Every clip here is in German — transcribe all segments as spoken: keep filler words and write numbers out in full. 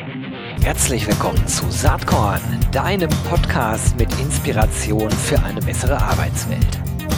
Herzlich willkommen zu Saatkorn, deinem Podcast mit Inspiration für eine bessere Arbeitswelt.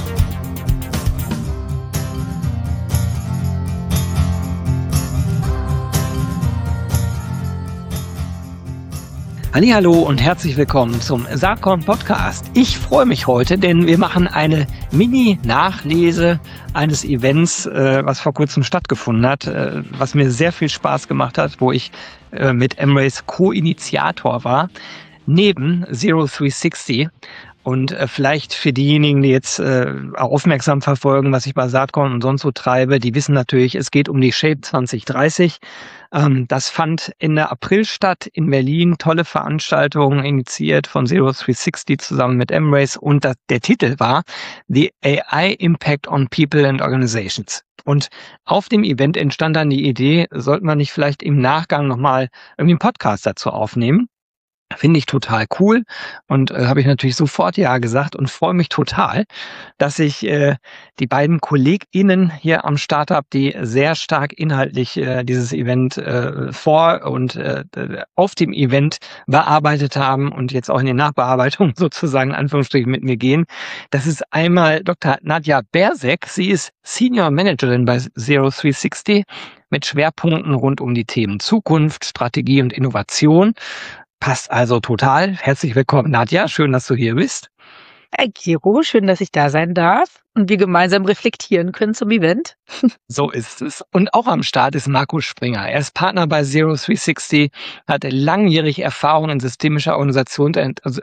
Hallihallo und herzlich willkommen zum Saatkorn Podcast. Ich freue mich heute, denn wir machen eine Mini-Nachlese eines Events, äh, was vor kurzem stattgefunden hat, äh, was mir sehr viel Spaß gemacht hat, wo ich äh, mit Embrace Co-Initiator war, neben Zero drei sechzig. Und äh, vielleicht für diejenigen, die jetzt äh, aufmerksam verfolgen, was ich bei Saatkorn und sonst so treibe, die wissen natürlich, es geht um die Shape zwanzig dreißig. Ähm, das fand Ende April statt in Berlin. Tolle Veranstaltung, initiiert von Zero drei sechzig zusammen mit Embrace. Und das, der Titel war The A I Impact on People and Organizations. Und auf dem Event entstand dann die Idee, sollte man nicht vielleicht im Nachgang nochmal irgendwie einen Podcast dazu aufnehmen. Finde ich total cool und äh, habe ich natürlich sofort ja gesagt und freue mich total, dass ich äh, die beiden KollegInnen hier am Start habe, die sehr stark inhaltlich äh, dieses Event äh, vor und äh, auf dem Event bearbeitet haben und jetzt auch in den Nachbearbeitungen sozusagen in Anführungsstrichen mit mir gehen. Das ist einmal Doktor Nadja Bersek. Sie ist Senior Managerin bei Zero drei sechzig mit Schwerpunkten rund um die Themen Zukunft, Strategie und Innovation. Passt also total. Herzlich willkommen, Nadja. Schön, dass du hier bist. Hey, Gero, schön, dass ich da sein darf und wir gemeinsam reflektieren können zum Event. So ist es. Und auch am Start ist Marco Springer. Er ist Partner bei Zero drei sechzig, hat langjährige Erfahrung in systemischer Organisation, also,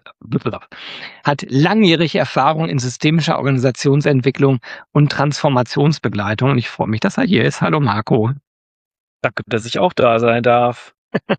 hat langjährige Erfahrung in systemischer Organisationsentwicklung und Transformationsbegleitung. Und ich freue mich, dass er hier ist. Hallo, Marco. Danke, dass ich auch da sein darf.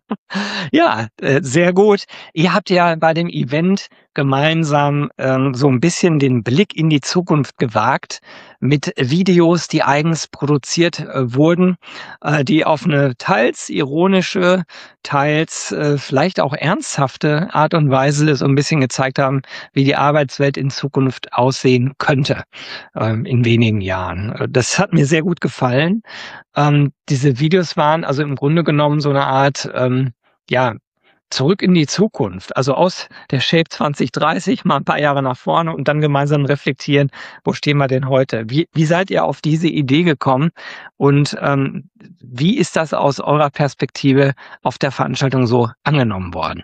Ja, äh, sehr gut. Ihr habt ja bei dem Event gemeinsam ähm, so ein bisschen den Blick in die Zukunft gewagt mit Videos, die eigens produziert äh, wurden, äh, die auf eine teils ironische, teils äh, vielleicht auch ernsthafte Art und Weise so ein bisschen gezeigt haben, wie die Arbeitswelt in Zukunft aussehen könnte ähm, in wenigen Jahren. Das hat mir sehr gut gefallen. Ähm, diese Videos waren also im Grunde genommen so eine Art, ähm, ja, zurück in die Zukunft, also aus der Shape zwanzig dreißig mal ein paar Jahre nach vorne und dann gemeinsam reflektieren, wo stehen wir denn heute? Wie, wie seid ihr auf diese Idee gekommen und ähm, wie ist das aus eurer Perspektive auf der Veranstaltung so angenommen worden?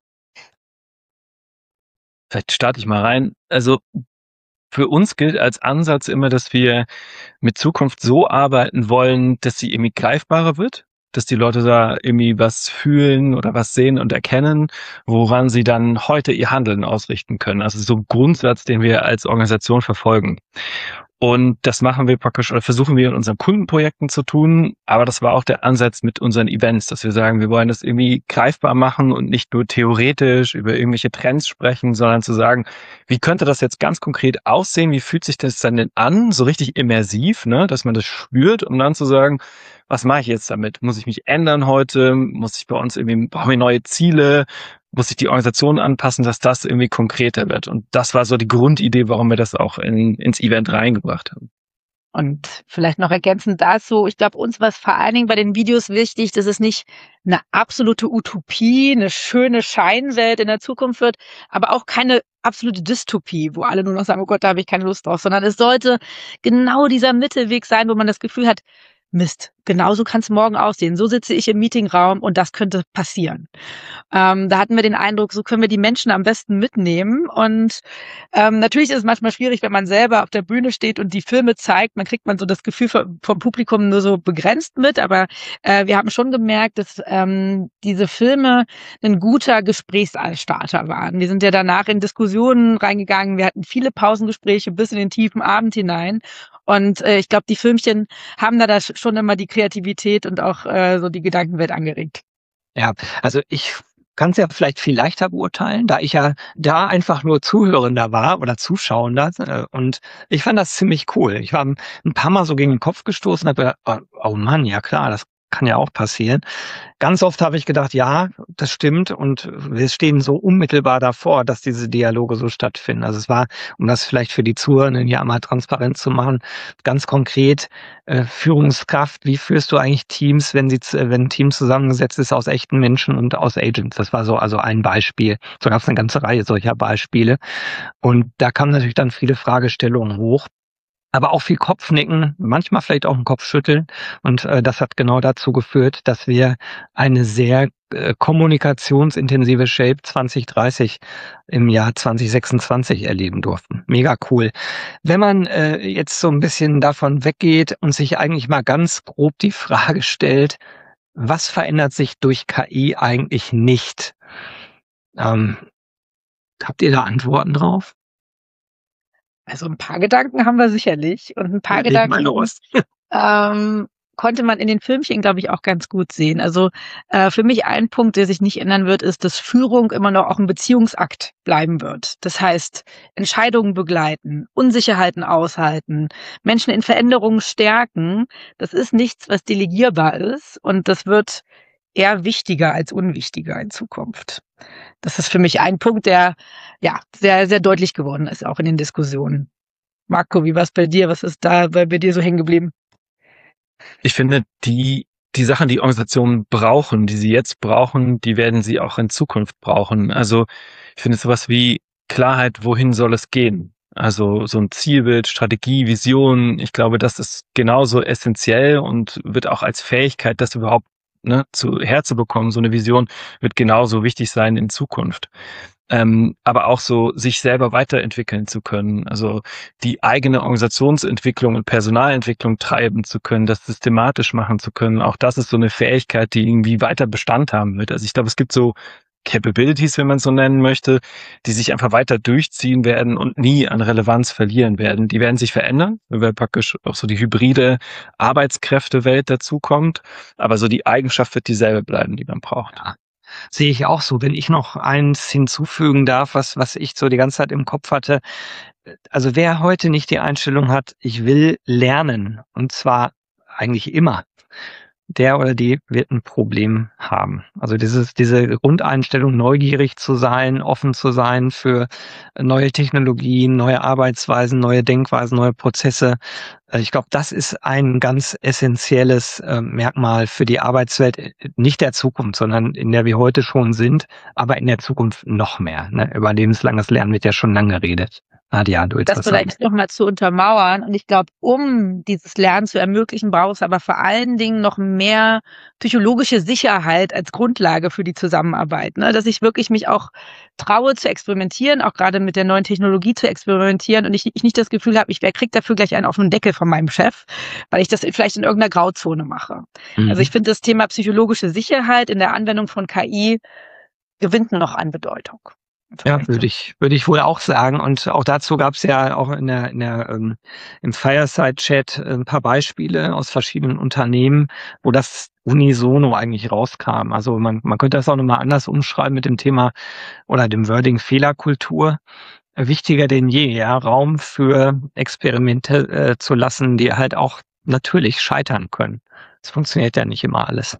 Vielleicht starte ich mal rein. Also für uns gilt als Ansatz immer, dass wir mit Zukunft so arbeiten wollen, dass sie irgendwie greifbarer wird, dass die Leute da irgendwie was fühlen oder was sehen und erkennen, woran sie dann heute ihr Handeln ausrichten können. Also so ein Grundsatz, den wir als Organisation verfolgen. Und das machen wir praktisch oder versuchen wir in unseren Kundenprojekten zu tun. Aber das war auch der Ansatz mit unseren Events, dass wir sagen, wir wollen das irgendwie greifbar machen und nicht nur theoretisch über irgendwelche Trends sprechen, sondern zu sagen, wie könnte das jetzt ganz konkret aussehen? Wie fühlt sich das dann denn an? So richtig immersiv, ne, dass man das spürt, um dann zu sagen, was mache ich jetzt damit? Muss ich mich ändern heute? Muss ich bei uns irgendwie, brauchen wir neue Ziele? Muss ich die Organisation anpassen, dass das irgendwie konkreter wird? Und das war so die Grundidee, warum wir das auch in, ins Event reingebracht haben. Und vielleicht noch ergänzend dazu, ich glaube, uns war es vor allen Dingen bei den Videos wichtig, dass es nicht eine absolute Utopie, eine schöne Scheinwelt in der Zukunft wird, aber auch keine absolute Dystopie, wo alle nur noch sagen, oh Gott, da habe ich keine Lust drauf, sondern es sollte genau dieser Mittelweg sein, wo man das Gefühl hat, Mist, genauso kann es morgen aussehen. So sitze ich im Meetingraum und das könnte passieren. Ähm, da hatten wir den Eindruck, so können wir die Menschen am besten mitnehmen. Und ähm, natürlich ist es manchmal schwierig, wenn man selber auf der Bühne steht und die Filme zeigt. Man kriegt man so das Gefühl vom, vom Publikum nur so begrenzt mit. Aber äh, wir haben schon gemerkt, dass ähm, diese Filme ein guter Gesprächsstarter waren. Wir sind ja danach in Diskussionen reingegangen. Wir hatten viele Pausengespräche bis in den tiefen Abend hinein. Und äh, ich glaube, die Filmchen haben da das schon immer die Kreativität und auch äh, so die Gedankenwelt angeregt. Ja, also ich kann es ja vielleicht viel leichter beurteilen, da ich ja da einfach nur Zuhörender war oder Zuschauender. Äh, und ich fand das ziemlich cool. Ich war ein paar Mal so gegen den Kopf gestoßen und habe gedacht, oh, oh Mann, ja klar, das kann ja auch passieren. Ganz oft habe ich gedacht, ja, das stimmt und wir stehen so unmittelbar davor, dass diese Dialoge so stattfinden. Also es war, um das vielleicht für die Zuhörenden hier einmal transparent zu machen, ganz konkret, äh, Führungskraft, wie führst du eigentlich Teams, wenn sie, wenn ein Team zusammengesetzt ist aus echten Menschen und aus Agents? Das war so also ein Beispiel. So gab es eine ganze Reihe solcher Beispiele. Und da kamen natürlich dann viele Fragestellungen hoch. Aber auch viel Kopfnicken, manchmal vielleicht auch ein Kopfschütteln. Und äh, das hat genau dazu geführt, dass wir eine sehr äh, kommunikationsintensive Shape zwanzig dreißig im Jahr zwanzig sechsundzwanzig erleben durften. Mega cool. Wenn man äh, jetzt so ein bisschen davon weggeht und sich eigentlich mal ganz grob die Frage stellt, was verändert sich durch K I eigentlich nicht? Ähm, habt ihr da Antworten drauf? Also ein paar Gedanken haben wir sicherlich und ein paar Leg Gedanken mal los. ähm, konnte man in den Filmchen, glaube ich, auch ganz gut sehen. Also äh, für mich ein Punkt, der sich nicht ändern wird, ist, dass Führung immer noch auch ein Beziehungsakt bleiben wird. Das heißt, Entscheidungen begleiten, Unsicherheiten aushalten, Menschen in Veränderungen stärken. Das ist nichts, was delegierbar ist und das wird eher wichtiger als unwichtiger in Zukunft. Das ist für mich ein Punkt, der ja sehr, sehr deutlich geworden ist, auch in den Diskussionen. Marco, wie war es bei dir? Was ist da bei, bei dir so hängen geblieben? Ich finde, die, die Sachen, die Organisationen brauchen, die sie jetzt brauchen, die werden sie auch in Zukunft brauchen. Also ich finde sowas wie Klarheit, wohin soll es gehen? Also so ein Zielbild, Strategie, Vision. Ich glaube, das ist genauso essentiell und wird auch als Fähigkeit, das überhaupt ne, zu, herzubekommen, so eine Vision, wird genauso wichtig sein in Zukunft. Ähm, aber auch so sich selber weiterentwickeln zu können, also die eigene Organisationsentwicklung und Personalentwicklung treiben zu können, das systematisch machen zu können. Auch das ist so eine Fähigkeit, die irgendwie weiter Bestand haben wird. Also ich glaube, es gibt so Capabilities, wenn man es so nennen möchte, die sich einfach weiter durchziehen werden und nie an Relevanz verlieren werden. Die werden sich verändern, weil praktisch auch so die hybride Arbeitskräftewelt dazukommt. Aber so die Eigenschaft wird dieselbe bleiben, die man braucht. Ja. Sehe ich auch so. Wenn ich noch eins hinzufügen darf, was, was ich so die ganze Zeit im Kopf hatte. Also wer heute nicht die Einstellung hat, ich will lernen, und zwar eigentlich immer, der oder die wird ein Problem haben. Also dieses, diese Grundeinstellung, neugierig zu sein, offen zu sein für neue Technologien, neue Arbeitsweisen, neue Denkweisen, neue Prozesse. Ich glaube, das ist ein ganz essentielles äh, Merkmal für die Arbeitswelt, nicht der Zukunft, sondern in der wir heute schon sind, aber in der Zukunft noch mehr. Ne? Über lebenslanges Lernen wird ja schon lange geredet. Nadja, du willst Das was sagen. vielleicht nochmal zu untermauern. Und ich glaube, um dieses Lernen zu ermöglichen, braucht es aber vor allen Dingen noch mehr psychologische Sicherheit als Grundlage für die Zusammenarbeit. Ne? Dass ich wirklich mich auch traue zu experimentieren, auch gerade mit der neuen Technologie zu experimentieren und ich, ich nicht das Gefühl habe, ich kriege dafür gleich einen auf den Deckel von meinem Chef, weil ich das vielleicht in irgendeiner Grauzone mache. Mhm. Also ich finde, das Thema psychologische Sicherheit in der Anwendung von K I gewinnt noch an Bedeutung. Ja, würde ich, würde ich wohl auch sagen. Und auch dazu gab es ja auch in der, in der, ähm, im Fireside-Chat ein paar Beispiele aus verschiedenen Unternehmen, wo das unisono eigentlich rauskam. Also man, man könnte das auch nochmal anders umschreiben mit dem Thema oder dem Wording Fehlerkultur. Wichtiger denn je, ja, Raum für Experimente äh, zu lassen, die halt auch natürlich scheitern können. Es funktioniert ja nicht immer alles.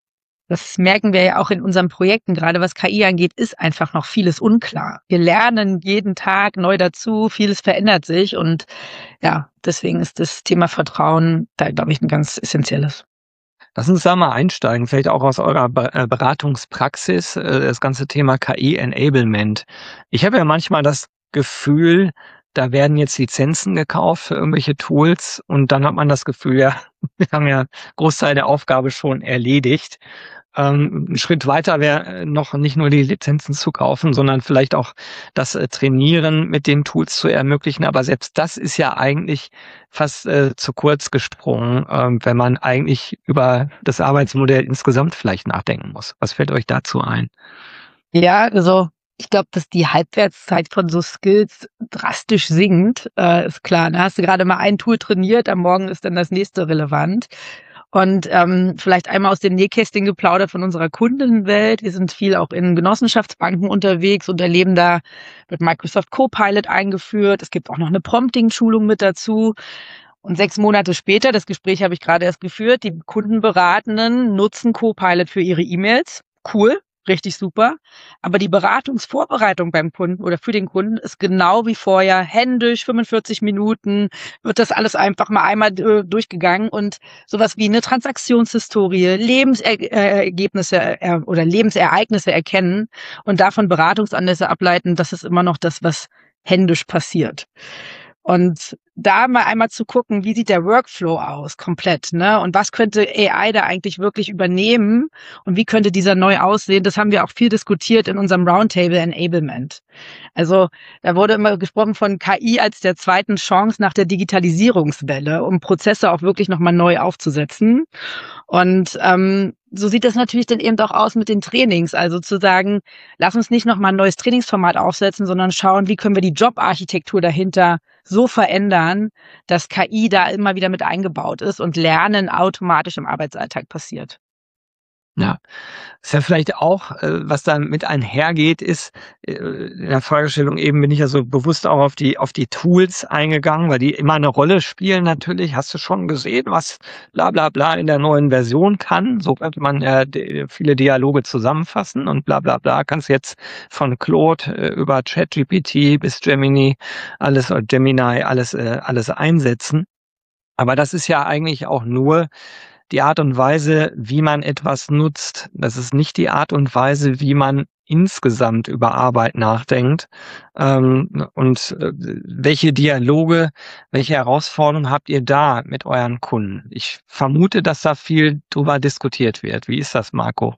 Das merken wir ja auch in unseren Projekten, gerade was K I angeht, ist einfach noch vieles unklar. Wir lernen jeden Tag neu dazu, vieles verändert sich und ja, deswegen ist das Thema Vertrauen da, glaube ich, ein ganz essentielles. Lass uns da mal einsteigen, vielleicht auch aus eurer Beratungspraxis, das ganze Thema K I-Enablement. Ich habe ja manchmal das Gefühl, da werden jetzt Lizenzen gekauft für irgendwelche Tools und dann hat man das Gefühl, ja, wir haben ja Großteil der Aufgabe schon erledigt. Ähm, ein Schritt weiter wäre noch nicht nur die Lizenzen zu kaufen, sondern vielleicht auch das äh, Trainieren mit den Tools zu ermöglichen. Aber selbst das ist ja eigentlich fast äh, zu kurz gesprungen, äh, wenn man eigentlich über das Arbeitsmodell insgesamt vielleicht nachdenken muss. Was fällt euch dazu ein? Ja, also ich glaube, dass die Halbwertszeit von so Skills drastisch sinkt, äh, ist klar. Da hast du gerade mal ein Tool trainiert, am Morgen ist dann das nächste relevant. Und ähm, vielleicht einmal aus dem Nähkästchen geplaudert von unserer Kundenwelt. Wir sind viel auch in Genossenschaftsbanken unterwegs und erleben da, wird Microsoft Copilot eingeführt. Es gibt auch noch eine Prompting-Schulung mit dazu. Und sechs Monate später, das Gespräch habe ich gerade erst geführt, die Kundenberatenden nutzen Copilot für ihre E-Mails. Cool, richtig super. Aber die Beratungsvorbereitung beim Kunden oder für den Kunden ist genau wie vorher, händisch, fünfundvierzig Minuten, wird das alles einfach mal einmal äh, durchgegangen und sowas wie eine Transaktionshistorie, Lebensergebnisse äh, oder Lebensereignisse erkennen und davon Beratungsanlässe ableiten, das ist immer noch das, was händisch passiert. Und da mal einmal zu gucken, wie sieht der Workflow aus, komplett, ne? Und was könnte A I da eigentlich wirklich übernehmen? Und wie könnte dieser neu aussehen? Das haben wir auch viel diskutiert in unserem Roundtable Enablement. Also, da wurde immer gesprochen von K I als der zweiten Chance nach der Digitalisierungswelle, um Prozesse auch wirklich nochmal neu aufzusetzen. Und ähm, so sieht das natürlich dann eben auch aus mit den Trainings. Also zu sagen, lass uns nicht nochmal ein neues Trainingsformat aufsetzen, sondern schauen, wie können wir die Jobarchitektur dahinter so verändern, dass K I da immer wieder mit eingebaut ist und Lernen automatisch im Arbeitsalltag passiert. Ja, ist ja vielleicht auch, äh, was dann mit einhergeht, ist, äh, in der Fragestellung eben bin ich ja so bewusst auch auf die auf die Tools eingegangen, weil die immer eine Rolle spielen natürlich. Hast du schon gesehen, was bla bla bla in der neuen Version kann? So könnte man ja de- viele Dialoge zusammenfassen und bla bla bla kannst jetzt von Claude äh, über ChatGPT bis Gemini alles oder Gemini alles äh, alles einsetzen. Aber das ist ja eigentlich auch nur die Art und Weise, wie man etwas nutzt. Das ist nicht die Art und Weise, wie man insgesamt über Arbeit nachdenkt. Ähm, und äh, welche Dialoge, welche Herausforderungen habt ihr da mit euren Kunden? Ich vermute, dass da viel drüber diskutiert wird. Wie ist das, Marco?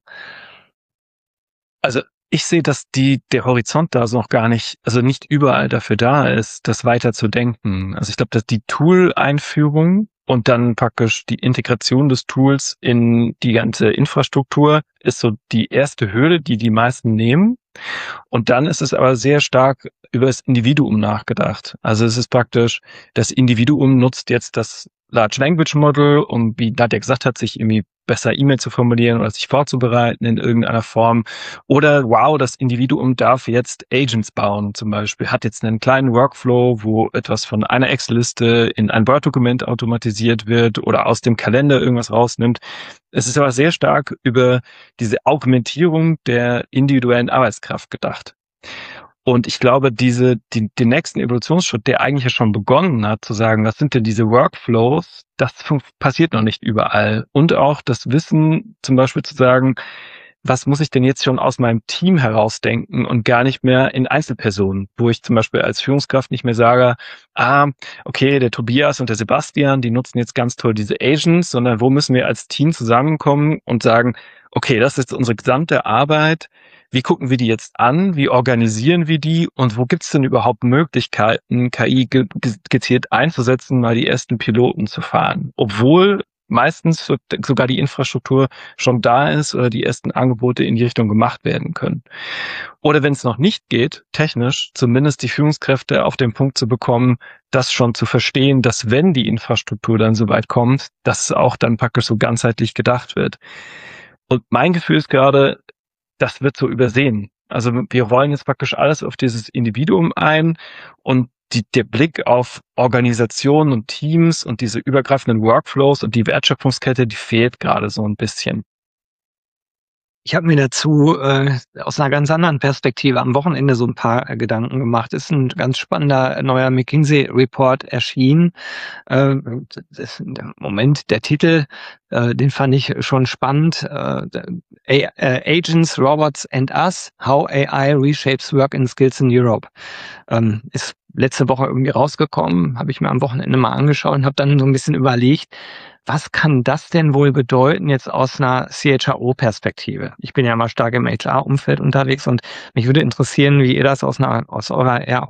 Also ich sehe, dass die, der Horizont da so noch gar nicht, also nicht überall dafür da ist, das weiter zu denken. Also ich glaube, dass die Tool-Einführung und dann praktisch die Integration des Tools in die ganze Infrastruktur ist so die erste Hürde, die die meisten nehmen. Und dann ist es aber sehr stark über das Individuum nachgedacht. Also es ist praktisch, das Individuum nutzt jetzt das Large Language Model, um, wie Nadja gesagt hat, sich irgendwie besser E-Mail zu formulieren oder sich vorzubereiten in irgendeiner Form. Oder wow, das Individuum darf jetzt Agents bauen zum Beispiel, hat jetzt einen kleinen Workflow, wo etwas von einer Excel-Liste in ein Word-Dokument automatisiert wird oder aus dem Kalender irgendwas rausnimmt. Es ist aber sehr stark über diese Augmentierung der individuellen Arbeitskraft gedacht. Und ich glaube, diese, die, den nächsten Evolutionsschritt, der eigentlich ja schon begonnen hat, zu sagen, was sind denn diese Workflows, das passiert noch nicht überall. Und auch das Wissen, zum Beispiel zu sagen, was muss ich denn jetzt schon aus meinem Team herausdenken und gar nicht mehr in Einzelpersonen, wo ich zum Beispiel als Führungskraft nicht mehr sage, ah, okay, der Tobias und der Sebastian, die nutzen jetzt ganz toll diese Agents, sondern wo müssen wir als Team zusammenkommen und sagen, okay, das ist unsere gesamte Arbeit, wie gucken wir die jetzt an, wie organisieren wir die und wo gibt es denn überhaupt Möglichkeiten, K I ge- ge- gezielt einzusetzen, mal die ersten Piloten zu fahren, obwohl meistens sogar die Infrastruktur schon da ist oder die ersten Angebote in die Richtung gemacht werden können. Oder wenn es noch nicht geht, technisch, zumindest die Führungskräfte auf den Punkt zu bekommen, das schon zu verstehen, dass wenn die Infrastruktur dann so weit kommt, dass es auch dann praktisch so ganzheitlich gedacht wird. Und mein Gefühl ist gerade, das wird so übersehen. Also wir rollen jetzt praktisch alles auf dieses Individuum ein und die, der Blick auf Organisationen und Teams und diese übergreifenden Workflows und die Wertschöpfungskette, die fehlt gerade so ein bisschen. Ich habe mir dazu äh, aus einer ganz anderen Perspektive am Wochenende so ein paar äh, Gedanken gemacht. Ist ein ganz spannender neuer McKinsey-Report erschienen. Äh, das, Moment, der Titel, äh, den fand ich schon spannend. Äh, äh, Agents, Robots and Us, How A I Reshapes Work and Skills in Europe. Ähm, ist letzte Woche irgendwie rausgekommen, habe ich mir am Wochenende mal angeschaut und habe dann so ein bisschen überlegt, was kann das denn wohl bedeuten jetzt aus einer C H R O-Perspektive? Ich bin ja mal stark im H R-Umfeld unterwegs und mich würde interessieren, wie ihr das aus einer aus eurer ja,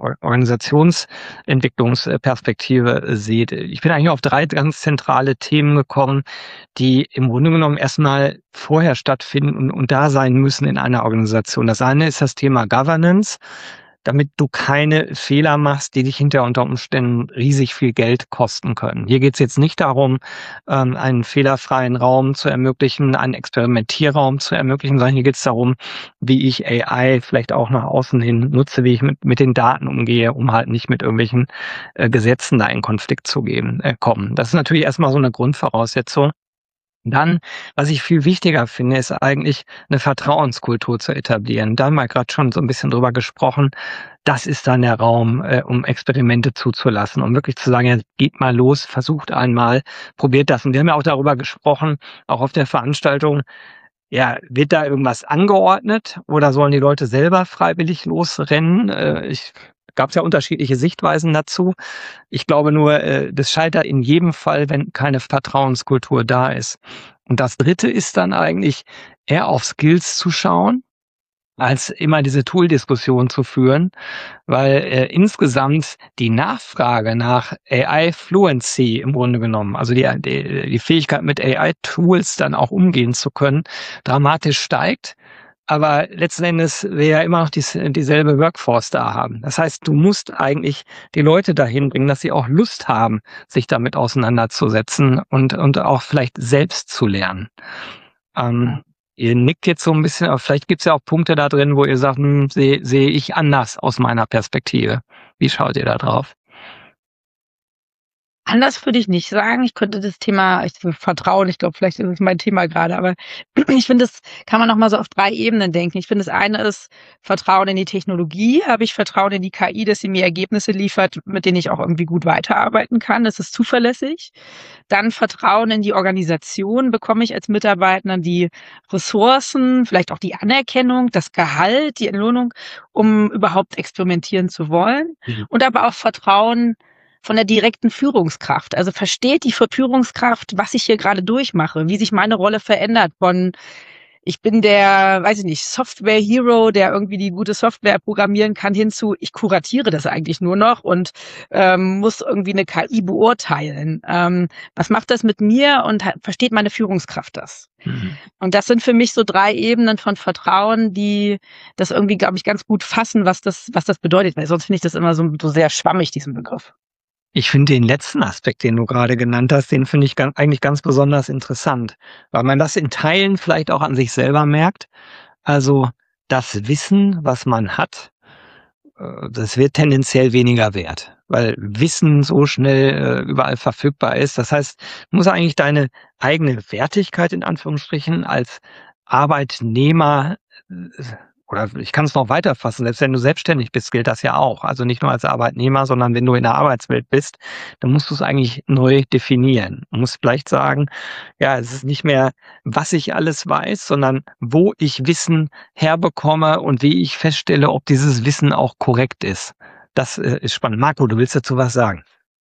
Organisationsentwicklungsperspektive seht. Ich bin eigentlich auf drei ganz zentrale Themen gekommen, die im Grunde genommen erstmal vorher stattfinden und, und da sein müssen in einer Organisation. Das eine ist das Thema Governance. damit du keine Fehler machst, die dich hinterher unter Umständen riesig viel Geld kosten können. Hier geht es jetzt nicht darum, ähm, einen fehlerfreien Raum zu ermöglichen, einen Experimentierraum zu ermöglichen, sondern hier geht es darum, wie ich A I vielleicht auch nach außen hin nutze, wie ich mit, mit den Daten umgehe, um halt nicht mit irgendwelchen äh, Gesetzen da in Konflikt zu geben, äh, kommen. Das ist natürlich erstmal so eine Grundvoraussetzung. Dann, was ich viel wichtiger finde, ist eigentlich eine Vertrauenskultur zu etablieren. Da haben wir gerade schon so ein bisschen drüber gesprochen. Das ist dann der Raum, äh, um Experimente zuzulassen, um wirklich zu sagen, ja, geht mal los, versucht einmal, probiert das. Und wir haben ja auch darüber gesprochen, auch auf der Veranstaltung, ja, wird da irgendwas angeordnet oder sollen die Leute selber freiwillig losrennen? Äh, ich gab es ja unterschiedliche Sichtweisen dazu. Ich glaube nur, äh, das scheitert in jedem Fall, wenn keine Vertrauenskultur da ist. Und das Dritte ist dann eigentlich eher auf Skills zu schauen, als immer diese Tool-Diskussion zu führen, weil äh, insgesamt die Nachfrage nach A I-Fluency im Grunde genommen, also die, die, die Fähigkeit mit A I-Tools dann auch umgehen zu können, dramatisch steigt. Aber letzten Endes wir ja immer noch dies, dieselbe Workforce da haben. Das heißt, du musst eigentlich die Leute dahin bringen, dass sie auch Lust haben, sich damit auseinanderzusetzen und, und auch vielleicht selbst zu lernen. Ähm, ihr nickt jetzt so ein bisschen, aber vielleicht gibt es ja auch Punkte da drin, wo ihr sagt, hm, sehe seh ich anders aus meiner Perspektive. Wie schaut ihr da drauf? Anders würde ich nicht sagen. Ich könnte das Thema ich Vertrauen, ich glaube, vielleicht ist es mein Thema gerade, aber ich finde, das kann man noch mal so auf drei Ebenen denken. Ich finde, das eine ist Vertrauen in die Technologie. Habe ich Vertrauen in die K I, dass sie mir Ergebnisse liefert, mit denen ich auch irgendwie gut weiterarbeiten kann? Das ist zuverlässig. Dann Vertrauen in die Organisation. Bekomme ich als Mitarbeiter die Ressourcen, vielleicht auch die Anerkennung, das Gehalt, die Entlohnung, um überhaupt experimentieren zu wollen? Mhm. Und aber auch Vertrauen von der direkten Führungskraft. Also versteht die Führungskraft, was ich hier gerade durchmache, wie sich meine Rolle verändert von ich bin der, weiß ich nicht, Software-Hero, der irgendwie die gute Software programmieren kann, hinzu, ich kuratiere das eigentlich nur noch und ähm, muss irgendwie eine K I beurteilen. Ähm, was macht das mit mir und ha- versteht meine Führungskraft das? Mhm. Und das sind für mich so drei Ebenen von Vertrauen, die das irgendwie, glaube ich, ganz gut fassen, was das, was das bedeutet. Weil sonst finde ich das immer so, so sehr schwammig, diesen Begriff. Ich finde den letzten Aspekt, den du gerade genannt hast, den finde ich ganz, eigentlich ganz besonders interessant, weil man das in Teilen vielleicht auch an sich selber merkt. Also das Wissen, was man hat, äh, das wird tendenziell weniger wert, weil Wissen so schnell äh, überall verfügbar ist. Das heißt, du musst eigentlich deine eigene Wertigkeit in Anführungsstrichen als Arbeitnehmer äh, oder ich kann es noch weiter fassen, selbst wenn du selbstständig bist, gilt das ja auch. Also nicht nur als Arbeitnehmer, sondern wenn du in der Arbeitswelt bist, dann musst du es eigentlich neu definieren. Du musst vielleicht sagen, ja, es ist nicht mehr, was ich alles weiß, sondern wo ich Wissen herbekomme und wie ich feststelle, ob dieses Wissen auch korrekt ist. Das äh, ist spannend. Marco, du willst dazu was sagen?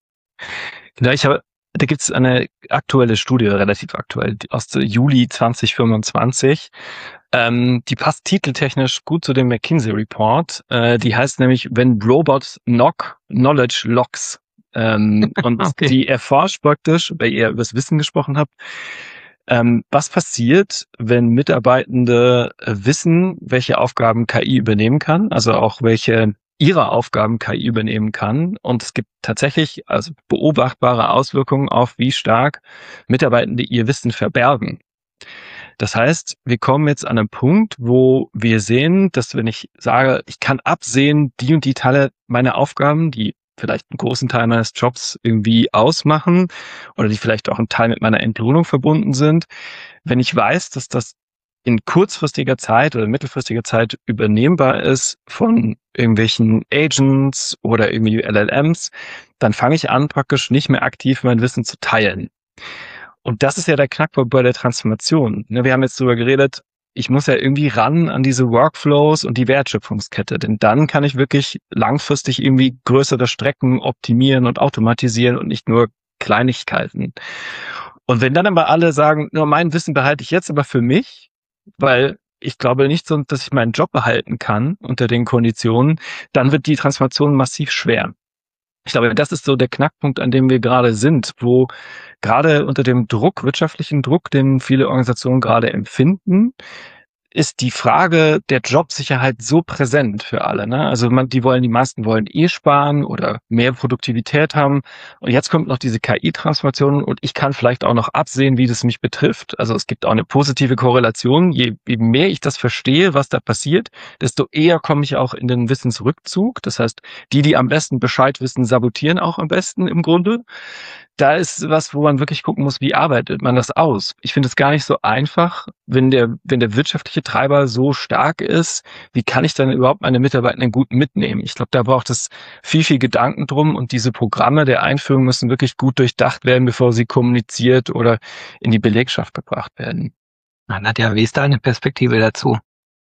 Genau, ich habe, da gibt es eine aktuelle Studie, relativ aktuell, die aus der Juli zwanzig fünfundzwanzig. Ähm, die passt titeltechnisch gut zu dem McKinsey Report. Äh, die heißt nämlich When Robots Knock, Knowledge Locks. Ähm, und Okay. die erforscht praktisch, weil ihr über das Wissen gesprochen habt, ähm, was passiert, wenn Mitarbeitende äh, wissen, welche Aufgaben K I übernehmen kann, also auch welche ihrer Aufgaben K I übernehmen kann. Und es gibt tatsächlich also beobachtbare Auswirkungen auf, wie stark Mitarbeitende ihr Wissen verbergen. Das heißt, wir kommen jetzt an einen Punkt, wo wir sehen, dass wenn ich sage, ich kann absehen, die und die Teile meiner Aufgaben, die vielleicht einen großen Teil meines Jobs irgendwie ausmachen oder die vielleicht auch ein Teil mit meiner Entlohnung verbunden sind, wenn ich weiß, dass das in kurzfristiger Zeit oder mittelfristiger Zeit übernehmbar ist von irgendwelchen Agents oder irgendwie L L Ms, dann fange ich an, praktisch nicht mehr aktiv mein Wissen zu teilen. Und das ist ja der Knackpunkt bei der Transformation. Wir haben jetzt darüber geredet, ich muss ja irgendwie ran an diese Workflows und die Wertschöpfungskette, denn dann kann ich wirklich langfristig irgendwie größere Strecken optimieren und automatisieren und nicht nur Kleinigkeiten. Und wenn dann aber alle sagen, nur mein Wissen behalte ich jetzt aber für mich, weil ich glaube nicht, dass ich meinen Job behalten kann unter den Konditionen, dann wird die Transformation massiv schwer. Ich glaube, das ist so der Knackpunkt, an dem wir gerade sind, wo gerade unter dem Druck, wirtschaftlichen Druck, den viele Organisationen gerade empfinden, ist die Frage der Jobsicherheit so präsent für alle, ne? Also man, die wollen, die meisten wollen eh sparen oder mehr Produktivität haben. Und jetzt kommt noch diese K I-Transformation und ich kann vielleicht auch noch absehen, wie das mich betrifft. Also es gibt auch eine positive Korrelation. Je, je mehr ich das verstehe, was da passiert, desto eher komme ich auch in den Wissensrückzug. Das heißt, die, die am besten Bescheid wissen, sabotieren auch am besten im Grunde. Da ist was, wo man wirklich gucken muss, wie arbeitet man das aus? Ich finde es gar nicht so einfach, wenn der, wenn der wirtschaftliche Treiber so stark ist, wie kann ich dann überhaupt meine Mitarbeitenden gut mitnehmen? Ich glaube, da braucht es viel, viel Gedanken drum und diese Programme der Einführung müssen wirklich gut durchdacht werden, bevor sie kommuniziert oder in die Belegschaft gebracht werden. Na, Nadja, wie ist deine Perspektive dazu?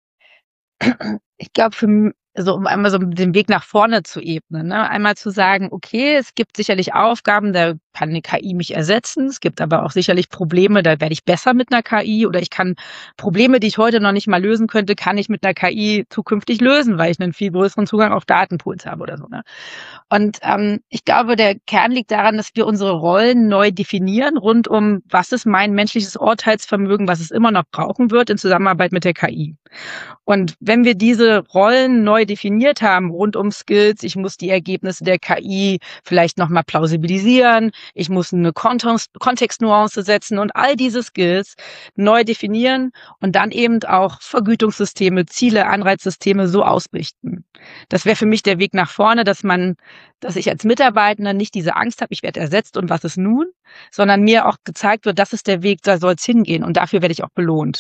Ich glaube, für m- also um einmal so den Weg nach vorne zu ebnen, ne? Einmal zu sagen, okay, es gibt sicherlich Aufgaben, da kann eine K I mich ersetzen. Es gibt aber auch sicherlich Probleme, da werde ich besser mit einer K I oder ich kann Probleme, die ich heute noch nicht mal lösen könnte, kann ich mit einer K I zukünftig lösen, weil ich einen viel größeren Zugang auf Datenpools habe oder so, ne? Und ähm, ich glaube, der Kern liegt daran, dass wir unsere Rollen neu definieren rund um, was ist mein menschliches Urteilsvermögen, was es immer noch brauchen wird in Zusammenarbeit mit der K I. Und wenn wir diese Rollen neu definiert haben rund um Skills, ich muss die Ergebnisse der K I vielleicht nochmal plausibilisieren, ich muss eine Kontext, Kontextnuance setzen und all diese Skills neu definieren und dann eben auch Vergütungssysteme, Ziele, Anreizsysteme so ausrichten. Das wäre für mich der Weg nach vorne, dass man, dass ich als Mitarbeitender nicht diese Angst habe, ich werde ersetzt und was ist nun, sondern mir auch gezeigt wird, das ist der Weg, da soll es hingehen und dafür werde ich auch belohnt.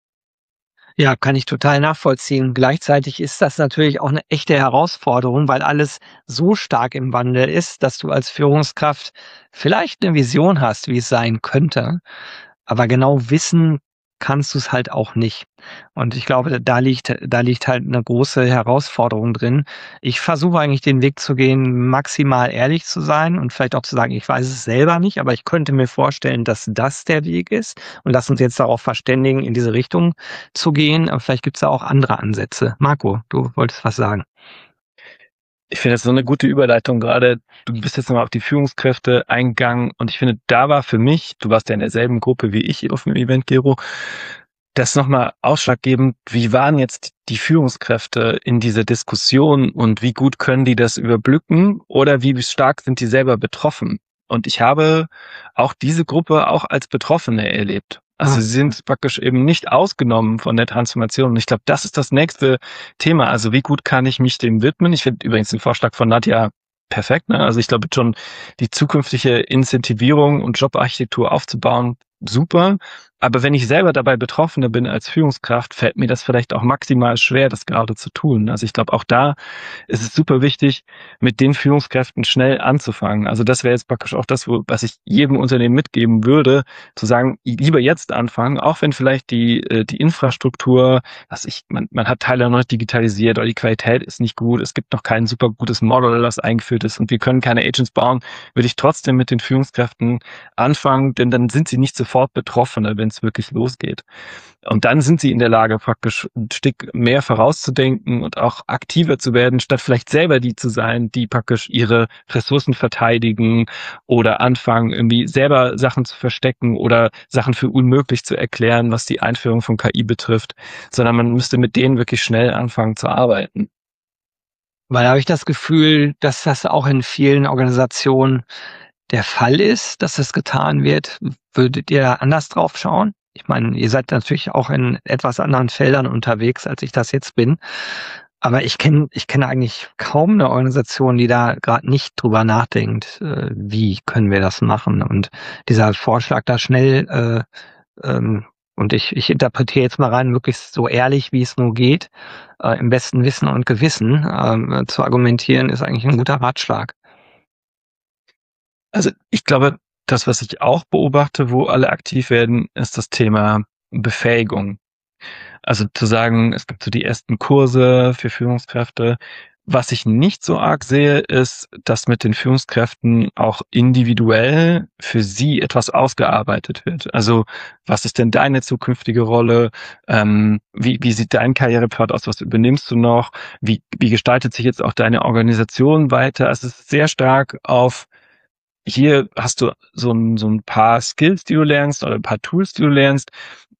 Ja, kann ich total nachvollziehen. Gleichzeitig ist das natürlich auch eine echte Herausforderung, weil alles so stark im Wandel ist, dass du als Führungskraft vielleicht eine Vision hast, wie es sein könnte, aber genau wissen kannst du es halt auch nicht. Und ich glaube, da liegt da liegt halt eine große Herausforderung drin. Ich versuche eigentlich den Weg zu gehen, maximal ehrlich zu sein und vielleicht auch zu sagen: „Ich weiß es selber nicht, aber ich könnte mir vorstellen, dass das der Weg ist und lass uns jetzt darauf verständigen, in diese Richtung zu gehen." Aber vielleicht gibt's da auch andere Ansätze. Marco, du wolltest was sagen. Ich finde das so eine gute Überleitung gerade. Du bist jetzt nochmal auf die Führungskräfte eingegangen und ich finde, da war für mich, du warst ja in derselben Gruppe wie ich auf dem Event, Gero, das nochmal ausschlaggebend, wie waren jetzt die Führungskräfte in dieser Diskussion und wie gut können die das überblicken oder wie stark sind die selber betroffen? Und ich habe auch diese Gruppe auch als Betroffene erlebt. Also Ah. sie sind praktisch eben nicht ausgenommen von der Transformation. Und ich glaube, das ist das nächste Thema. Also wie gut kann ich mich dem widmen? Ich finde übrigens den Vorschlag von Nadja perfekt. Ne? Also ich glaube schon, die zukünftige Incentivierung und Jobarchitektur aufzubauen, super. Aber wenn ich selber dabei Betroffener bin als Führungskraft, fällt mir das vielleicht auch maximal schwer, das gerade zu tun. Also ich glaube, auch da ist es super wichtig, mit den Führungskräften schnell anzufangen. Also das wäre jetzt praktisch auch das, wo, was ich jedem Unternehmen mitgeben würde, zu sagen, lieber jetzt anfangen, auch wenn vielleicht die, äh, die Infrastruktur, was ich, man, man hat Teile noch nicht digitalisiert oder die Qualität ist nicht gut, es gibt noch kein super gutes Model, das eingeführt ist und wir können keine Agents bauen, würde ich trotzdem mit den Führungskräften anfangen, denn dann sind sie nicht sofort Betroffene, wenn es wirklich losgeht. Und dann sind sie in der Lage, praktisch ein Stück mehr vorauszudenken und auch aktiver zu werden, statt vielleicht selber die zu sein, die praktisch ihre Ressourcen verteidigen oder anfangen, irgendwie selber Sachen zu verstecken oder Sachen für unmöglich zu erklären, was die Einführung von K I betrifft, sondern man müsste mit denen wirklich schnell anfangen zu arbeiten. Weil da habe ich das Gefühl, dass das auch in vielen Organisationen der Fall ist, dass das getan wird. Würdet ihr da anders drauf schauen? Ich meine, ihr seid natürlich auch in etwas anderen Feldern unterwegs, als ich das jetzt bin. Aber ich kenne ich kenne eigentlich kaum eine Organisation, die da gerade nicht drüber nachdenkt, äh, wie können wir das machen? Und dieser Vorschlag da schnell, äh, ähm, und ich, ich interpretiere jetzt mal rein, möglichst so ehrlich, wie es nur geht, äh, im besten Wissen und Gewissen ähm, zu argumentieren, ist eigentlich ein guter Ratschlag. Also ich glaube, das, was ich auch beobachte, wo alle aktiv werden, ist das Thema Befähigung. Also zu sagen, es gibt so die ersten Kurse für Führungskräfte. Was ich nicht so arg sehe, ist, dass mit den Führungskräften auch individuell für sie etwas ausgearbeitet wird. Also was ist denn deine zukünftige Rolle? Ähm, wie, wie sieht dein Karrierepfad aus? Was übernimmst du noch? Wie, wie gestaltet sich jetzt auch deine Organisation weiter? Also es ist sehr stark auf hier hast du so ein, so ein paar Skills, die du lernst oder ein paar Tools, die du lernst.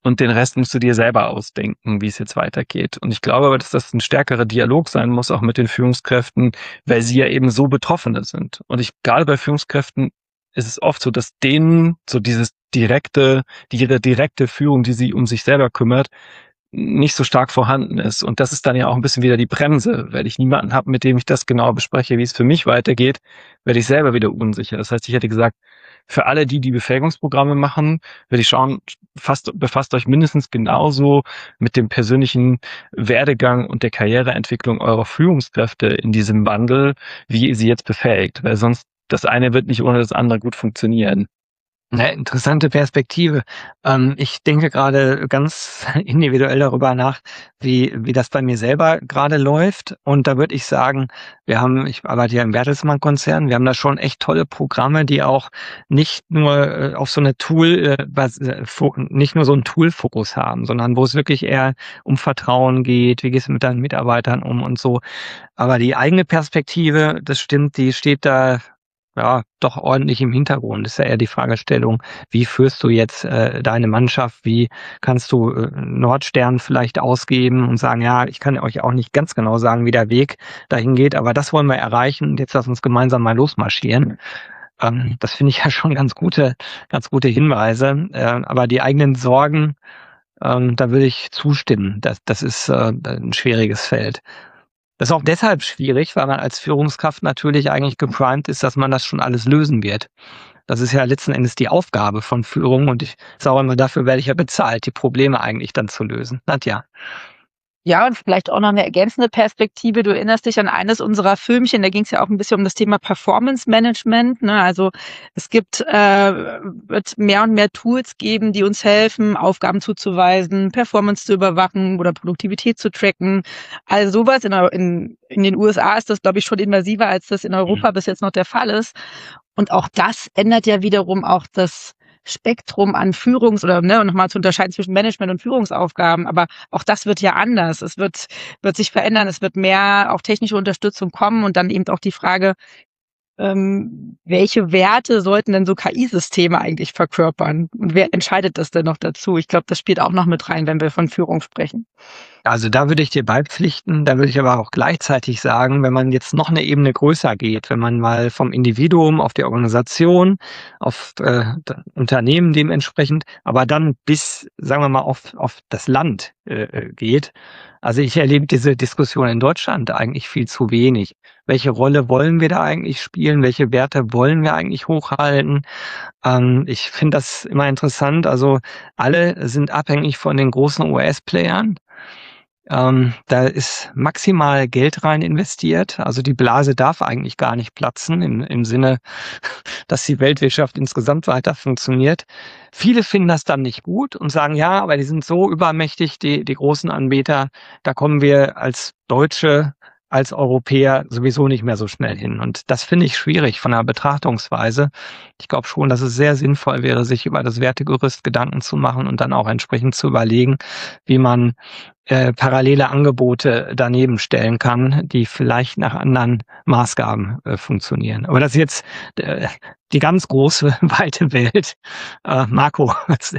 und den Rest musst du dir selber ausdenken, wie es jetzt weitergeht. Und ich glaube aber, dass das ein stärkerer Dialog sein muss, auch mit den Führungskräften, weil sie ja eben so Betroffene sind. Und ich, gerade bei Führungskräften ist es oft so, dass denen so dieses direkte, die ihre direkte Führung, die sie um sich selber kümmert, nicht so stark vorhanden ist. Und das ist dann ja auch ein bisschen wieder die Bremse, weil ich niemanden habe, mit dem ich das genau bespreche, wie es für mich weitergeht, werde ich selber wieder unsicher. Das heißt, ich hätte gesagt, für alle, die die Befähigungsprogramme machen, würde ich schauen, fast, befasst euch mindestens genauso mit dem persönlichen Werdegang und der Karriereentwicklung eurer Führungskräfte in diesem Wandel, wie ihr sie jetzt befähigt, weil sonst das eine wird nicht ohne das andere gut funktionieren. Eine interessante Perspektive. Ähm, ich denke gerade ganz individuell darüber nach, wie, wie das bei mir selber gerade läuft. Und da würde ich sagen, wir haben, ich arbeite ja im Bertelsmann-Konzern, wir haben da schon echt tolle Programme, die auch nicht nur äh, auf so eine Tool, äh, bas- äh, fo- nicht nur so einen Tool-Fokus haben, sondern wo es wirklich eher um Vertrauen geht, wie gehst du mit deinen Mitarbeitern um und so. Aber die eigene Perspektive, das stimmt, die steht da ja doch ordentlich im Hintergrund. Das ist ja eher die Fragestellung, wie führst du jetzt äh, deine Mannschaft, wie kannst du äh, Nordstern vielleicht ausgeben und sagen, ja, ich kann euch auch nicht ganz genau sagen, wie der Weg dahin geht, aber das wollen wir erreichen und jetzt lass uns gemeinsam mal losmarschieren. Ähm, das finde ich ja schon ganz gute, ganz gute Hinweise. Äh, aber die eigenen Sorgen, ähm, da würde ich zustimmen. Das, das ist äh, ein schwieriges Feld. Das ist auch deshalb schwierig, weil man als Führungskraft natürlich eigentlich geprimed ist, dass man das schon alles lösen wird. Das ist ja letzten Endes die Aufgabe von Führung und ich sage immer, dafür werde ich ja bezahlt, die Probleme eigentlich dann zu lösen. Nadja. Ja, und vielleicht auch noch eine ergänzende Perspektive. Du erinnerst dich an eines unserer Filmchen, da ging es ja auch ein bisschen um das Thema Performance Management. Ne? Also es gibt, äh, wird mehr und mehr Tools geben, die uns helfen, Aufgaben zuzuweisen, Performance zu überwachen oder Produktivität zu tracken. Also sowas. In, in, in den U S A ist das, glaube ich, schon invasiver, als das in Europa mhm. bis jetzt noch der Fall ist. Und auch das ändert ja wiederum auch das Spektrum an Führungs- oder ne, nochmal zu unterscheiden zwischen Management- und Führungsaufgaben. Aber auch das wird ja anders. Es wird, wird sich verändern. Es wird mehr auch technische Unterstützung kommen und dann eben auch die Frage, ähm, welche Werte sollten denn so K I-Systeme eigentlich verkörpern? Und wer entscheidet das denn noch dazu? Ich glaube, das spielt auch noch mit rein, wenn wir von Führung sprechen. Also da würde ich dir beipflichten, da würde ich aber auch gleichzeitig sagen, wenn man jetzt noch eine Ebene größer geht, wenn man mal vom Individuum auf die Organisation, auf äh, Unternehmen dementsprechend, aber dann bis, sagen wir mal, auf, auf das Land äh, geht. Also ich erlebe diese Diskussion in Deutschland eigentlich viel zu wenig. Welche Rolle wollen wir da eigentlich spielen? Welche Werte wollen wir eigentlich hochhalten? Ähm, ich finde das immer interessant. Also alle sind abhängig von den großen U S-Playern. Ähm, da ist maximal Geld rein investiert. Also die Blase darf eigentlich gar nicht platzen im, im Sinne, dass die Weltwirtschaft insgesamt weiter funktioniert. Viele finden das dann nicht gut und sagen, ja, aber die sind so übermächtig, die, die großen Anbieter, da kommen wir als Deutsche, als Europäer sowieso nicht mehr so schnell hin. Und das finde ich schwierig von der Betrachtungsweise. Ich glaube schon, dass es sehr sinnvoll wäre, sich über das Wertegerüst Gedanken zu machen und dann auch entsprechend zu überlegen, wie man äh, parallele Angebote daneben stellen kann, die vielleicht nach anderen Maßgaben äh, funktionieren. Aber das ist jetzt äh, die ganz große, weite Welt. Äh, Marco.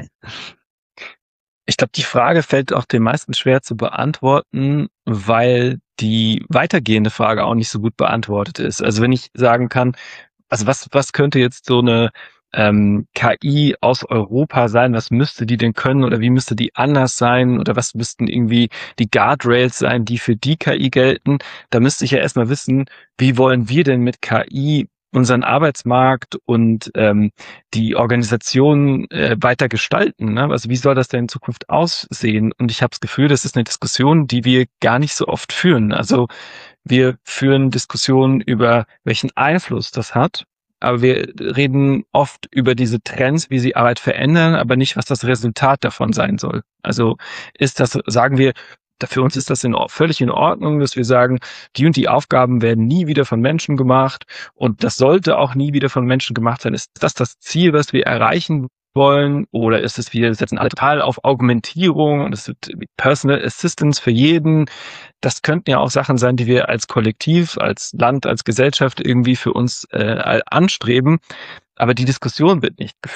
Ich glaube, die Frage fällt auch den meisten schwer zu beantworten, weil die weitergehende Frage auch nicht so gut beantwortet ist. Also wenn ich sagen kann, also was, was könnte jetzt so eine ähm, K I aus Europa sein? Was müsste die denn können oder wie müsste die anders sein? Oder was müssten irgendwie die Guardrails sein, die für die K I gelten? Da müsste ich ja erstmal wissen, wie wollen wir denn mit K I unseren Arbeitsmarkt und ähm, die Organisation äh, weiter gestalten. Ne? Also wie soll das denn in Zukunft aussehen? Und ich habe das Gefühl, das ist eine Diskussion, die wir gar nicht so oft führen. Also wir führen Diskussionen über, welchen Einfluss das hat, aber wir reden oft über diese Trends, wie sie Arbeit verändern, aber nicht, was das Resultat davon sein soll. Also ist das, sagen wir, für uns ist das in, völlig in Ordnung, dass wir sagen, die und die Aufgaben werden nie wieder von Menschen gemacht und das sollte auch nie wieder von Menschen gemacht sein. Ist das das Ziel, was wir erreichen wollen? Oder ist es, wir setzen alle total auf Augmentierung und es wird Personal Assistance für jeden? Das könnten ja auch Sachen sein, die wir als Kollektiv, als Land, als Gesellschaft irgendwie für uns äh, anstreben. Aber die Diskussion wird nicht geführt.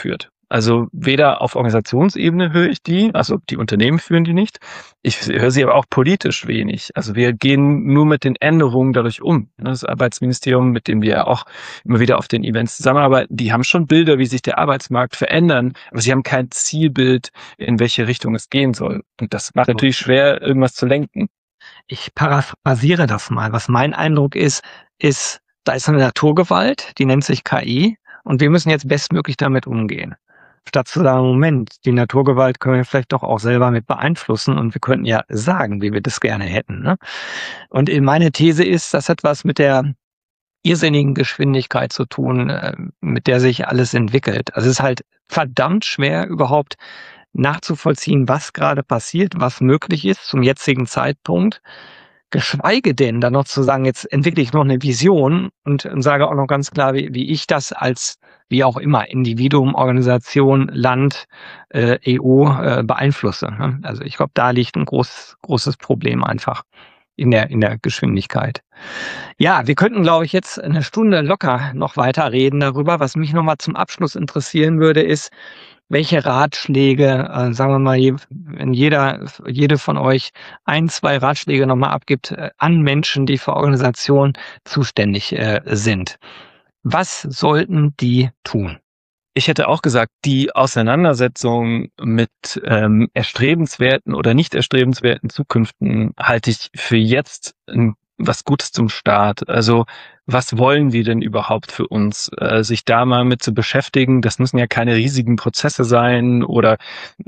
Also weder auf Organisationsebene höre ich die, also die Unternehmen führen die nicht. Ich höre sie aber auch politisch wenig. Also wir gehen nur mit den Änderungen dadurch um. Das Arbeitsministerium, mit dem wir auch immer wieder auf den Events zusammenarbeiten, die haben schon Bilder, wie sich der Arbeitsmarkt verändern, aber sie haben kein Zielbild, in welche Richtung es gehen soll. Und das macht natürlich schwer, irgendwas zu lenken. Ich paraphrasiere das mal. Was mein Eindruck ist, ist, da ist eine Naturgewalt, die nennt sich K I und wir müssen jetzt bestmöglich damit umgehen. Statt zu sagen, Moment, die Naturgewalt können wir vielleicht doch auch selber mit beeinflussen und wir könnten ja sagen, wie wir das gerne hätten. Ne? Und meine These ist, das hat was mit der irrsinnigen Geschwindigkeit zu tun, mit der sich alles entwickelt. Also es ist halt verdammt schwer, überhaupt nachzuvollziehen, was gerade passiert, was möglich ist zum jetzigen Zeitpunkt. Geschweige denn dann noch zu sagen, jetzt entwickle ich noch eine Vision und, und sage auch noch ganz klar, wie, wie ich das als, wie auch immer, Individuum, Organisation, Land, äh, E U äh, beeinflusse. Ne? Also ich glaube, da liegt ein groß, großes Problem einfach in der, in der Geschwindigkeit. Ja, wir könnten, glaube ich, jetzt eine Stunde locker noch weiter reden darüber. Was mich nochmal zum Abschluss interessieren würde, ist, welche Ratschläge, äh, sagen wir mal, wenn jeder, jede von euch ein, zwei Ratschläge nochmal abgibt äh, an Menschen, die für Organisationen zuständig äh, sind. Was sollten die tun? Ich hätte auch gesagt, die Auseinandersetzung mit ähm, erstrebenswerten oder nicht erstrebenswerten Zukünften halte ich für jetzt ein, was Gutes zum Start. Also was wollen wir denn überhaupt für uns? Äh, sich da mal mit zu beschäftigen, das müssen ja keine riesigen Prozesse sein oder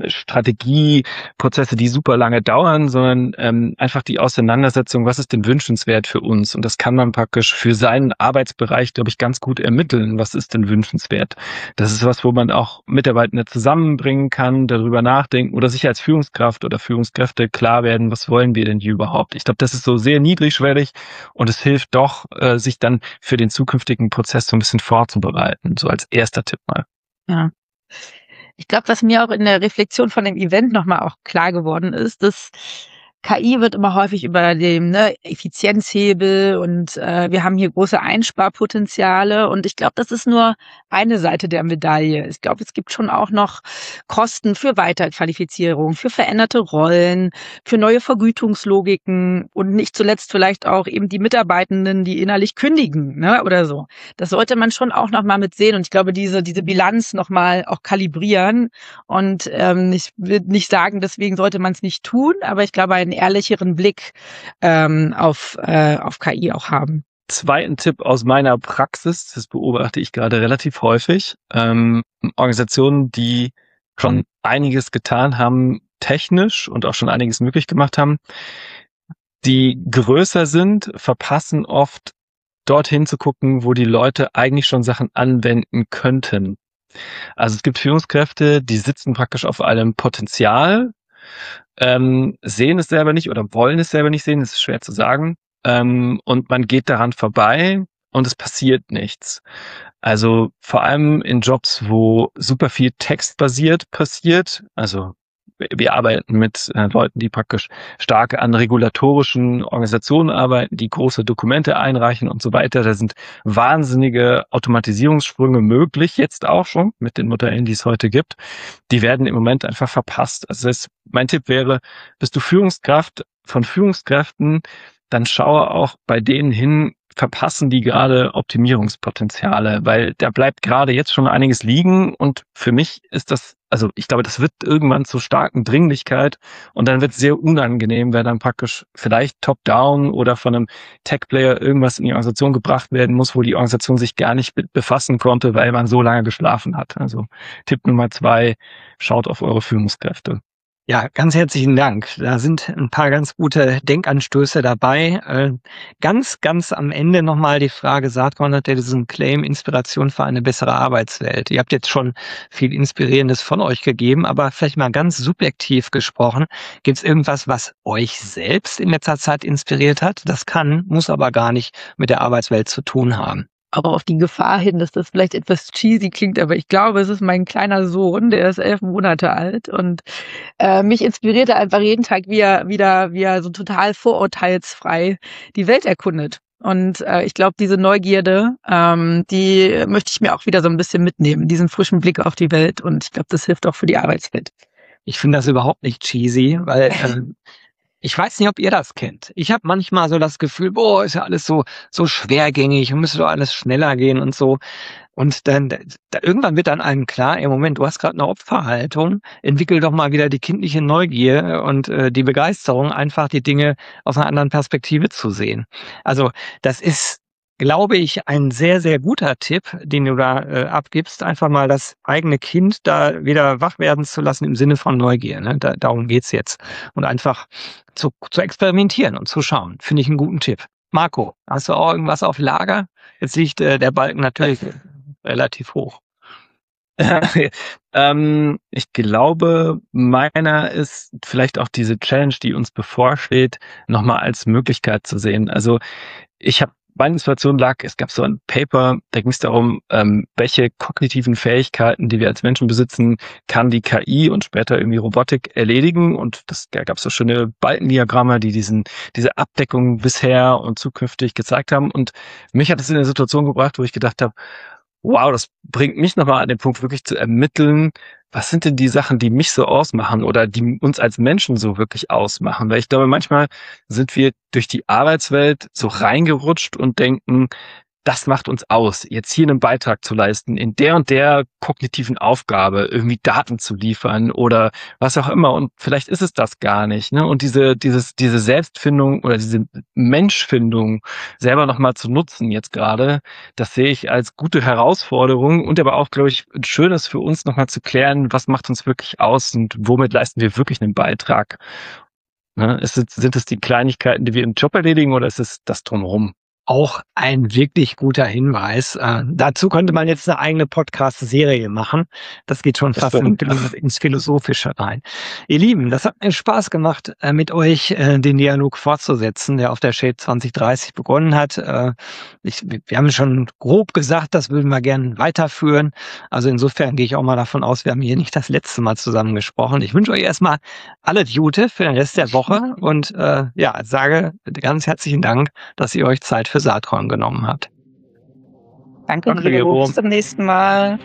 Strategieprozesse, die super lange dauern, sondern ähm, einfach die Auseinandersetzung, was ist denn wünschenswert für uns? Und das kann man praktisch für seinen Arbeitsbereich, glaube ich, ganz gut ermitteln. Was ist denn wünschenswert? Das ist was, wo man auch Mitarbeitende zusammenbringen kann, darüber nachdenken oder sich als Führungskraft oder Führungskräfte klar werden, was wollen wir denn hier überhaupt? Ich glaube, das ist so sehr niedrigschwellig und es hilft doch, äh, sich dann für den zukünftigen Prozess so ein bisschen vorzubereiten. So als erster Tipp mal. Ja. Ich glaube, was mir auch in der Reflexion von dem Event nochmal auch klar geworden ist, dass K I wird immer häufig über dem ne, Effizienzhebel und äh, wir haben hier große Einsparpotenziale und ich glaube, das ist nur eine Seite der Medaille. Ich glaube, es gibt schon auch noch Kosten für Weiterqualifizierung, für veränderte Rollen, für neue Vergütungslogiken und nicht zuletzt vielleicht auch eben die Mitarbeitenden, die innerlich kündigen ne, oder so. Das sollte man schon auch noch mal mit sehen und ich glaube, diese diese Bilanz noch mal auch kalibrieren und ähm, ich will nicht sagen, deswegen sollte man es nicht tun, aber ich glaube, einen ehrlicheren Blick ähm, auf, äh, auf K I auch haben. Zweiten Tipp aus meiner Praxis, das beobachte ich gerade relativ häufig, ähm, Organisationen, die schon einiges getan haben, technisch und auch schon einiges möglich gemacht haben, die größer sind, verpassen oft dorthin zu gucken, wo die Leute eigentlich schon Sachen anwenden könnten. Also es gibt Führungskräfte, die sitzen praktisch auf einem Potenzial, ähm, sehen es selber nicht oder wollen es selber nicht sehen, das ist schwer zu sagen. Ähm, und man geht daran vorbei und es passiert nichts. Also vor allem in Jobs, wo super viel textbasiert passiert, also wir arbeiten mit äh, Leuten, die praktisch stark an regulatorischen Organisationen arbeiten, die große Dokumente einreichen und so weiter. Da sind wahnsinnige Automatisierungssprünge möglich, jetzt auch schon mit den Modellen, die es heute gibt. Die werden im Moment einfach verpasst. Also das heißt, mein Tipp wäre, bist du Führungskraft von Führungskräften, dann schaue auch bei denen hin, verpassen die gerade Optimierungspotenziale, weil da bleibt gerade jetzt schon einiges liegen und für mich ist das, also ich glaube, das wird irgendwann zur starken Dringlichkeit und dann wird es sehr unangenehm, wenn dann praktisch vielleicht top-down oder von einem Tech-Player irgendwas in die Organisation gebracht werden muss, wo die Organisation sich gar nicht befassen konnte, weil man so lange geschlafen hat. Also Tipp Nummer zwei, schaut auf eure Führungskräfte. Ja, ganz herzlichen Dank. Da sind ein paar ganz gute Denkanstöße dabei. Äh, ganz, ganz am Ende nochmal die Frage, Saatkorn hat ja diesen Claim Inspiration für eine bessere Arbeitswelt. Ihr habt jetzt schon viel Inspirierendes von euch gegeben, aber vielleicht mal ganz subjektiv gesprochen. Gibt es irgendwas, was euch selbst in letzter Zeit inspiriert hat? Das kann, muss aber gar nicht mit der Arbeitswelt zu tun haben. Auch auf die Gefahr hin, dass das vielleicht etwas cheesy klingt, aber ich glaube, es ist mein kleiner Sohn, der ist elf Monate alt und äh, mich inspiriert er einfach jeden Tag, wie er wieder, wie er so total vorurteilsfrei die Welt erkundet. Und äh, ich glaube, diese Neugierde, ähm, die möchte ich mir auch wieder so ein bisschen mitnehmen, diesen frischen Blick auf die Welt. Und ich glaube, das hilft auch für die Arbeitswelt. Ich finde das überhaupt nicht cheesy, weil äh, ich weiß nicht, ob ihr das kennt. Ich habe manchmal so das Gefühl, boah, ist ja alles so so schwergängig und müsste doch alles schneller gehen und so. Und dann da, irgendwann wird dann einem klar, im Moment, du hast gerade eine Opferhaltung, entwickel doch mal wieder die kindliche Neugier und äh, die Begeisterung, einfach die Dinge aus einer anderen Perspektive zu sehen. Also das ist, glaube ich, ein sehr, sehr guter Tipp, den du da äh, abgibst, einfach mal das eigene Kind da wieder wach werden zu lassen im Sinne von Neugier. Ne? Da, darum geht's jetzt. Und einfach zu, zu experimentieren und zu schauen. Finde ich einen guten Tipp. Marco, hast du auch irgendwas auf Lager? Jetzt liegt äh, der Balken natürlich relativ hoch. ähm, ich glaube, meiner ist vielleicht auch diese Challenge, die uns bevorsteht, nochmal als Möglichkeit zu sehen. Also ich habe meine Inspiration lag, es gab so ein Paper, da ging es darum, ähm, welche kognitiven Fähigkeiten, die wir als Menschen besitzen, kann die K I und später irgendwie Robotik erledigen. Und das, da gab es so schöne Balkendiagramme, die diesen diese Abdeckung bisher und zukünftig gezeigt haben. Und mich hat es in eine Situation gebracht, wo ich gedacht habe, wow, das bringt mich nochmal an den Punkt, wirklich zu ermitteln, was sind denn die Sachen, die mich so ausmachen oder die uns als Menschen so wirklich ausmachen? Weil ich glaube, manchmal sind wir durch die Arbeitswelt so reingerutscht und denken, das macht uns aus, jetzt hier einen Beitrag zu leisten, in der und der kognitiven Aufgabe irgendwie Daten zu liefern oder was auch immer. Und vielleicht ist es das gar nicht. Ne? Und diese, dieses, diese Selbstfindung oder diese Menschfindung selber nochmal zu nutzen jetzt gerade, das sehe ich als gute Herausforderung und aber auch, glaube ich, ein schönes für uns nochmal zu klären, was macht uns wirklich aus und womit leisten wir wirklich einen Beitrag. Ne? Ist es, sind es die Kleinigkeiten, die wir im Job erledigen oder ist es das Drumherum? Auch ein wirklich guter Hinweis. Äh, dazu könnte man jetzt eine eigene Podcast-Serie machen. Das geht schon fast in, ins Philosophische rein. Ihr Lieben, das hat mir Spaß gemacht, äh, mit euch äh, den Dialog fortzusetzen, der auf der Shape zwanzig dreißig begonnen hat. Äh, ich, wir haben schon grob gesagt, das würden wir gerne weiterführen. Also insofern gehe ich auch mal davon aus, wir haben hier nicht das letzte Mal zusammen gesprochen. Ich wünsche euch erstmal alles Gute für den Rest der Woche und äh, ja, sage ganz herzlichen Dank, dass ihr euch Zeit für Saatkorn genommen habt. Danke, Gero. Bis zum nächsten Mal.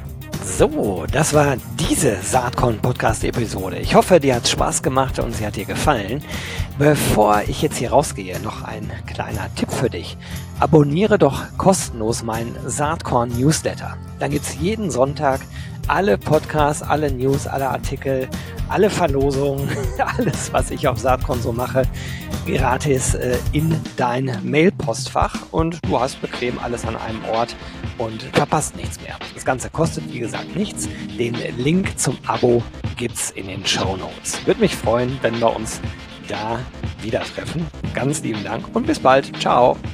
So, das war diese Saatkorn-Podcast-Episode. Ich hoffe, dir hat Spaß gemacht und sie hat dir gefallen. Bevor ich jetzt hier rausgehe, noch ein kleiner Tipp für dich. Abonniere doch kostenlos meinen Saatkorn-Newsletter. Dann gibt es jeden Sonntag alle Podcasts, alle News, alle Artikel, alle Verlosungen, alles, was ich auf Saatkorn so mache, gratis äh, in dein Mailpostfach und du hast bequem alles an einem Ort und verpasst nichts mehr. Das Ganze kostet, wie gesagt, nichts. Den Link zum Abo gibt's in den Shownotes. Würde mich freuen, wenn wir uns da wieder treffen. Ganz lieben Dank und bis bald. Ciao.